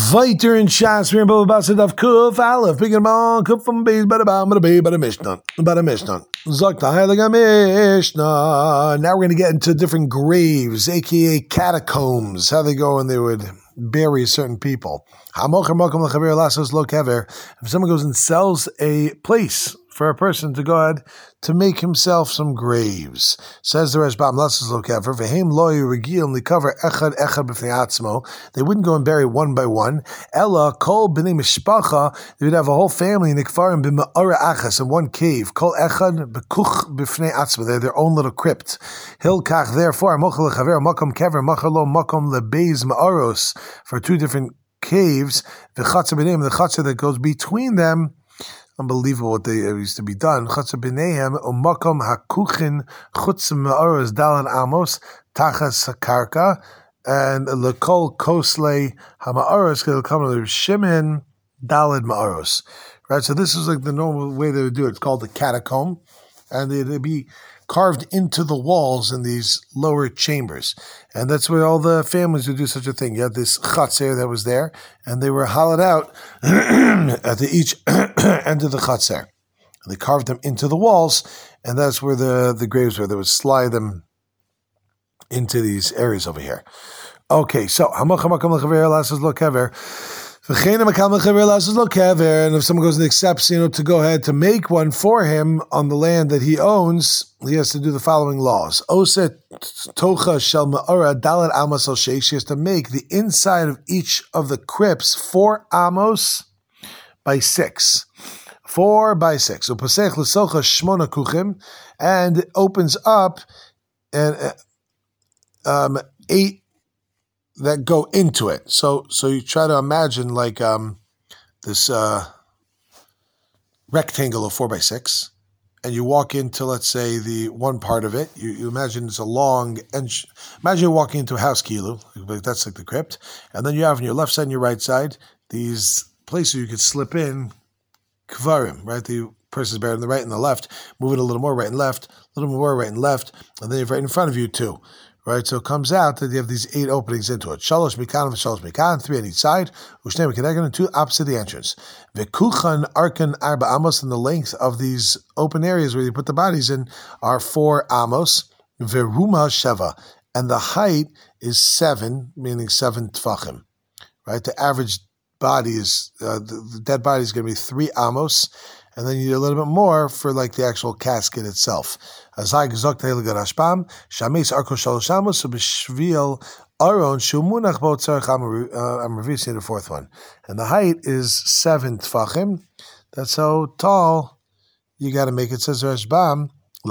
Weiter in Shas, we're about Basadav Kuf Aleph, picking them on Kuf from Beis, but a Mishnah. Zokta Heilige Mishnah. Now we're going to get into different graves, aka catacombs, how they go and they would bury certain people. If someone goes and sells a place for a person to go ahead to make himself some graves, says the Rashbam, they wouldn't go and bury one by one. Ella kol b'nei mishpacha, they would have a whole family in nikfarim b'ma'ara achas in one cave. Kol echad b'kuch b'fnei atzma, they're their own little crypt. Hilkach, therefore, mochel lechaver makom kever machalo makom lebeis ma'aros, for two different caves. The chatzah b'neim, the chatzah that goes between them. Unbelievable what they used to be done. Chatzah b'neihem umakom hakuchin chutzim ma'aros dalan amos tachas hakarka, and lekol kosle hama'aros will come to Shimon dalad ma'aros. Right, so this is like the normal way they would do it. It's called the catacomb, and they'd be carved into the walls in these lower chambers. And that's where all the families would do such a thing. You had this chatzer that was there, and they were hollowed out at each end of the chatzer. And they carved them into the walls, and that's where the graves were. They would slide them into these areas over here. Okay, so and if someone goes and accepts, to go ahead to make one for him on the land that he owns, he has to do the following laws. He has to make the inside of each of the crypts 4 amos by 6. 4 by 6. And it opens up and 8 that go into it. So you try to imagine like this rectangle of 4 by 6, and you walk into, let's say, the one part of it. You imagine it's a long, imagine you're walking into a house, kilu, that's like the crypt, and then you have on your left side and your right side these places you could slip in kvarim, right? The person's buried on the right and the left, move it a little more right and left, a little more right and left, and then you have right in front of you too. Right, so it comes out that you have these 8 openings into it. Shalosh mikan v'shalosh mikan, 3 on each side. Ushnei mikan, and 2 opposite the entrance. V'kuchan arkan arba amos, and the length of these open areas where you put the bodies in are 4 amos. V'ruma sheva, and the height is 7, meaning 7 tfachim. Right, the average body is the dead body is going to be 3 amos. And then you need a little bit more for like the actual casket itself. The fourth one. And the height is 7 tfachim. That's how tall you got to make it. Says Rashbam,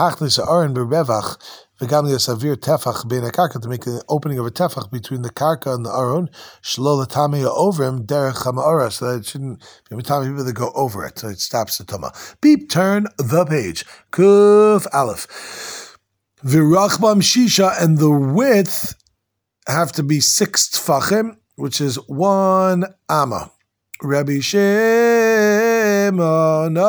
to make the opening of a tefach between the karka and the aron, over him, derech hama'ara, so that it shouldn't be people that go over it, so it stops the tama. Beep, turn the page. Kuf Aleph. V'rachbam shisha, and the width have to be 6 tfachim, which is 1 amma. Rabbi Shimon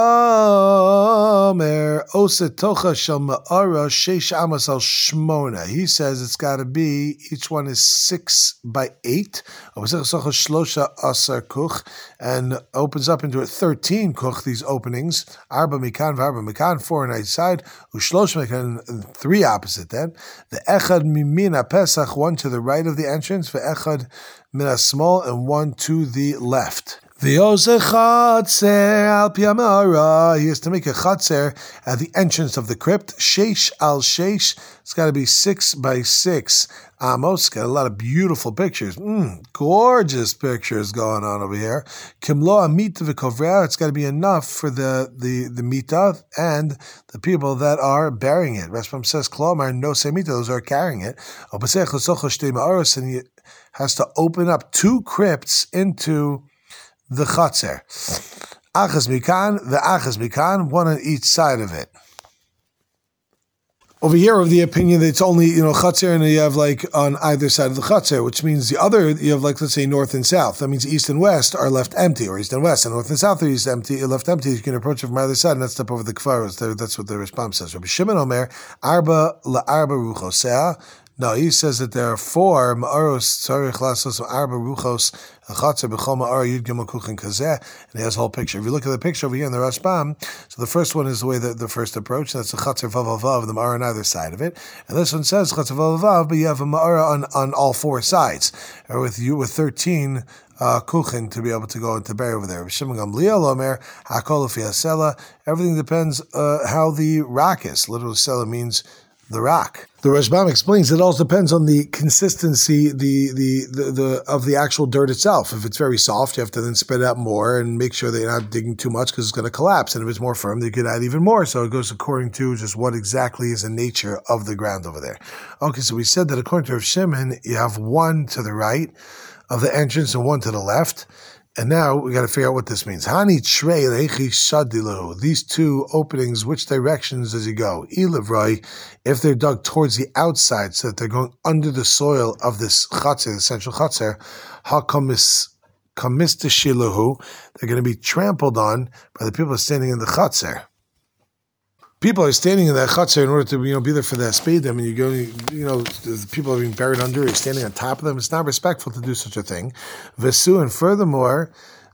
Omer Osetocha Shel Ma'ara Sheish Amos Al Shmona. He says it's got to be, each one is 6 by 8. Shlosha Asar Kuch, and opens up into a 13 kuch, these openings. Arba Mikan V'Arba Mikan, 4 on each side. Ushlosh Mikan, 3 opposite then. The Echad Mimina Pesach, 1 to the right of the entrance. The Echad Mina small, and 1 to the left. He has to make a chatzer at the entrance of the crypt. Sheish al sheish. It's got to be 6 by 6. Amos, got a lot of beautiful pictures. Gorgeous pictures going on over here. Kimlo amita v'kovrea. It's got to be enough for the mita and the people that are burying it. Rashbam says klomar no semita, those are carrying it. And he has to open up 2 crypts into the chatzer. Achas mikan, the achas mikan, 1 on each side of it. Over here, of the opinion that it's only, chatzer, and you have like on either side of the chatzer, which means the other, you have like, let's say, north and south. That means east and west are left empty, or east and west, and north and south are left empty. You can approach it from either side and not step over the kfaros. That's what the response says. Rabbi Shimon Omer, arba la arba ruchosea, No, he says that there are 4 ma'aros tzarich lasos arba ruchos achatzer b'chol ma'ara yud gimel kuchen kazeh, and he has a whole picture. If you look at the picture over here in the Rashbam, so the first one is the way that the first approach. That's the chatzer vav vav, the ma'ara on either side of it, and this one says chatzer vav vav, but you have a ma'ara on all 4 sides, or with 13. Kuchen to be able to go into bury over there. Everything depends how the rock is. Literally, sela means the rock. The Rashbam explains it all depends on the consistency of the actual dirt itself. If it's very soft, you have to then spread out more and make sure that you're not digging too much because it's going to collapse. And if it's more firm, you could add even more. So it goes according to just what exactly is the nature of the ground over there. Okay, so we said that according to Rav Shimon, you have 1 to the right of the entrance and 1 to the left. And now we got to figure out what this means. Hani trei lechi shadilu. These 2 openings, which directions does he go? Ilivrai, if they're dug towards the outside, so that they're going under the soil of this chatzer, the central chatzer, hakamis shiluhu, they're going to be trampled on by the people standing in the chatzer. People are standing in that chutzner in order to be there for the spedim, and you go, the people are being buried under, you're standing on top of them. It's not respectful to do such a thing. Vesu, and furthermore,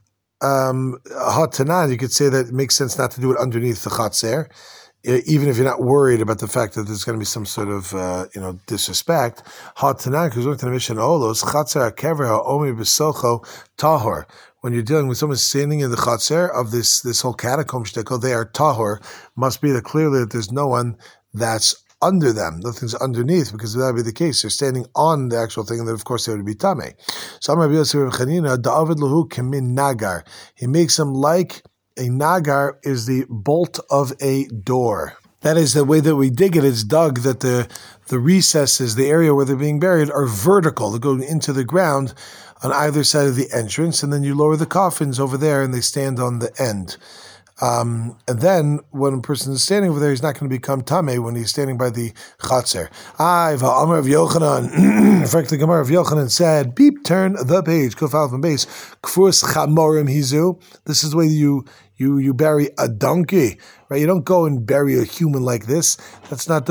hatanan, you could say that it makes sense not to do it underneath the chutzner, even if you're not worried about the fact that there's going to be some sort of disrespect. Hatanan, because we're going to the mission olos chutzner hakever haomi besocho tahor. When you're dealing with someone standing in the chatzer of this whole catacomb shtickle, they are tahor. Must be that clearly that there's no one that's under them. Nothing's underneath, because if that would be the case, they're standing on the actual thing, and then of course they would be tameh. So Rabbi Yosef Chanina, da'avid lahu kemin nagar. He makes them like a nagar is the bolt of a door. That is the way that we dig it. It's dug that the recesses, the area where they're being buried, are vertical. They go into the ground on either side of the entrance, and then you lower the coffins over there, and they stand on the end. And then, when a person is standing over there, he's not going to become tameh when he's standing by the chatzer. Amar of Yochanan. In fact, the Gemara of Yochanan said, "Beep, turn the page." Kuf alpha base. Kfus chamorim hizu. This is the way you bury a donkey, right? You don't go and bury a human like this. That's not.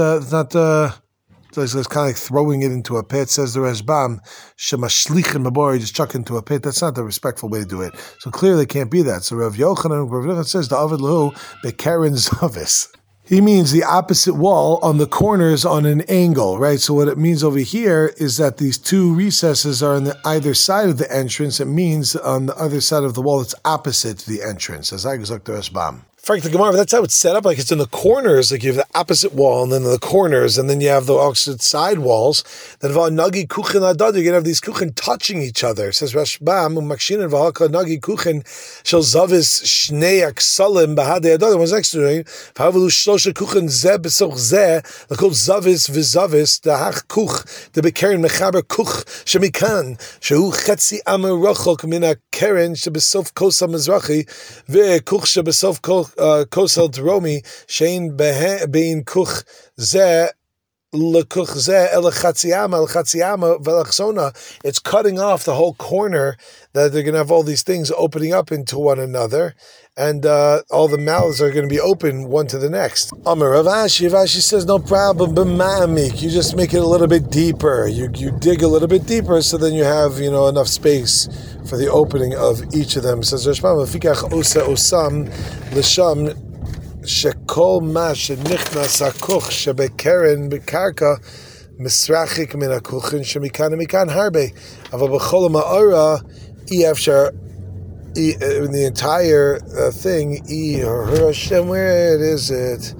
So it's kind of like throwing it into a pit. Says the Rashbam, "Shemashlichin mabor," you just chuck into a pit. That's not the respectful way to do it. So clearly, it can't be that. So Rav Yochanan says, "Da'avid lahu bekeren zavis." He means the opposite wall on the corners on an angle, right? So what it means over here is that these 2 recesses are on either side of the entrance. It means on the other side of the wall it's opposite to the entrance. As I gesagt the Rashbam. Frank, the Gemara, that's how it's set up. Like it's in the corners, like you have the opposite wall, and then the corners, and then you have the opposite side walls. Then nagi kuchen adad, you're gonna have these kuchen touching each other. It says Rashbam umakshinan v'halka nagi kuchen shel zavis shnei aksalim bahadei adad. What's next to it? V'havelu shlosha kuchen zeh b'soch zeh l'kol zavis v'zavis dahach kuch debekeren mechaber kuch shemikan shehu chetzi amer rochok min hakeren shebesof kosa mizrachi ve'kuch shebesof kosel dromi shein bein kuch zeh lekuch zeh el chatziama velachsona. It's cutting off the whole corner that they're going to have all these things opening up into one another, and all the mouths are going to be open one to the next. Amar Rav Ashi says no problem, b'ma'amik. You just make it a little bit deeper. You dig a little bit deeper, so then you have enough space for the opening of each of them. Says Rashbam, "Fikach osa osam l'sham shekol ma shenichnas hakuch shebekeren bekarka misrachik min hakuchin shemikan mikan harbe aval b'chol ma'ara efshar." In the entire thing, Hashem, where is it?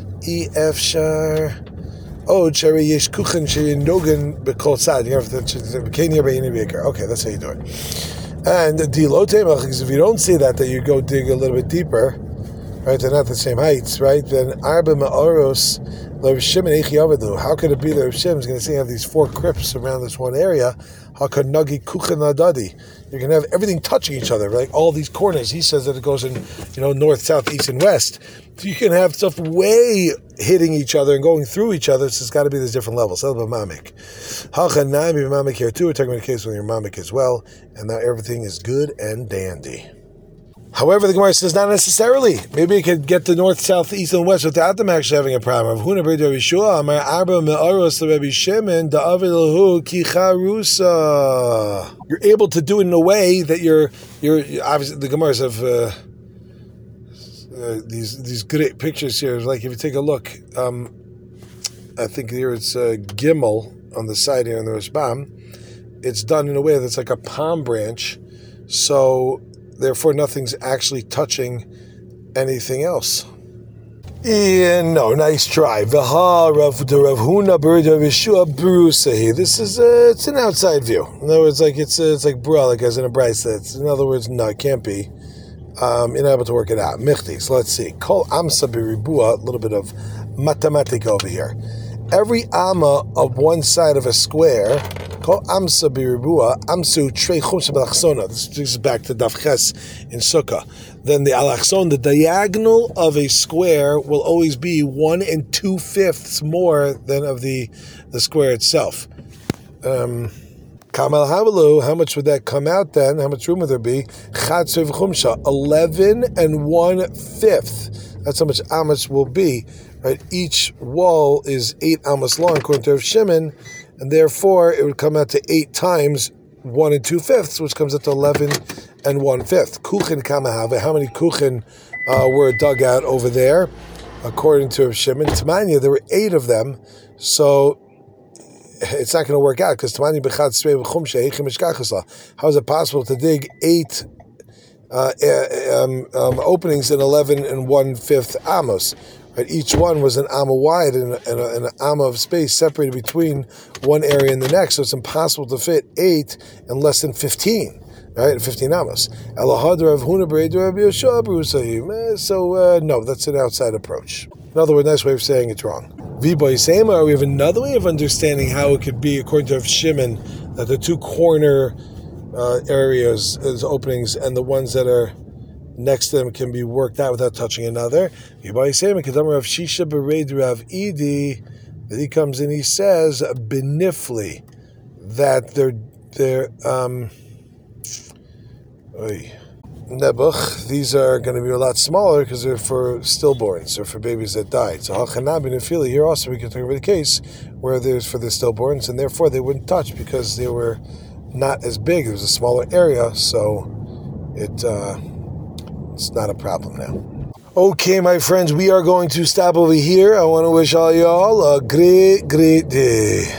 Efshar. Oh, Cherry Yesh Kuchen Shinogan Bekol Sad. You have the Kenya Bayini Baker. Okay, that's how you do it. And if you don't see that you go dig a little bit deeper, right? They're not the same heights, right? Then Arba Ma'oros Rav Shimon Eichi Avadu. How could it be that Rav Shimon is going to say you have these 4 crypts around this one area? How could Nagi Kuchen Adadi? You're going to have everything touching each other, like all these corners. He says that it goes in, north, south, east, and west. So you can have stuff way hitting each other and going through each other. So it's got to be these different levels. That's mamik. Hachanai mamik here too. We're talking about a case when you're mamik as well, and now everything is good and dandy. However, the Gemara says not necessarily. Maybe it could get to north, south, east, and west without them actually having a problem. You're able to do it in a way that you're obviously the Gemaras have these great pictures here. Like if you take a look, I think here it's Gimel on the side here in the Rashbam. It's done in a way that's like a palm branch, so therefore nothing's actually touching anything else. No, nice try. This is it's an outside view. In other words, like it's like bra, like as in a bracelet. In other words, no, it can't be. You're not able to work it out. Michti. So let's see. Kol amsa biribua. A little bit of mathematica over here. Every amma of one side of a square, called amsa biribua, amsu trei chumsa b'alachsona. This is back to Daf Ches in Sukkah. Then the alachson, the diagonal of a square, will always be 1 2/5 more than of the square itself. Kamal Havalu, how much would that come out then? How much room would there be? 11 1/5. That's how much amos will be. Right? Each wall is 8 amos long, according to Rav Shimon, and therefore it would come out to 8 times 1 2/5, which comes out to 11 1/5. Kuchen kamahave. How many kuchen were dug out over there? According to Rav Shimon, Tamanya, there were 8 of them, so it's not going to work out because Tamanya bechad svei v'chumshe eichim mishkachasla. How is it possible to dig 8 openings in 11 1/5 amos? Right, each one was an amma wide and an amma of space separated between one area and the next, so it's impossible to fit 8 in less than 15. Right, 15 amos. So no, that's an outside approach. In other words, nice way of saying it's wrong. V'boy Sema, we have another way of understanding how it could be, according to Rav Shimon, that the 2 corner areas as openings and the ones that are next to them can be worked out without touching another. V'boy Sema, Kedam Rav Shisha Bereid Rav Idi, that he comes in, he says benifli that they're Nebuch, these are going to be a lot smaller because they're for stillborns or for babies that died. So Hachanab and Nefili, here also we can talk about a case where there's for the stillborns, and therefore they wouldn't touch because they were not as big. It was a smaller area, so it's not a problem now. Okay, my friends, we are going to stop over here. I want to wish all y'all a great day.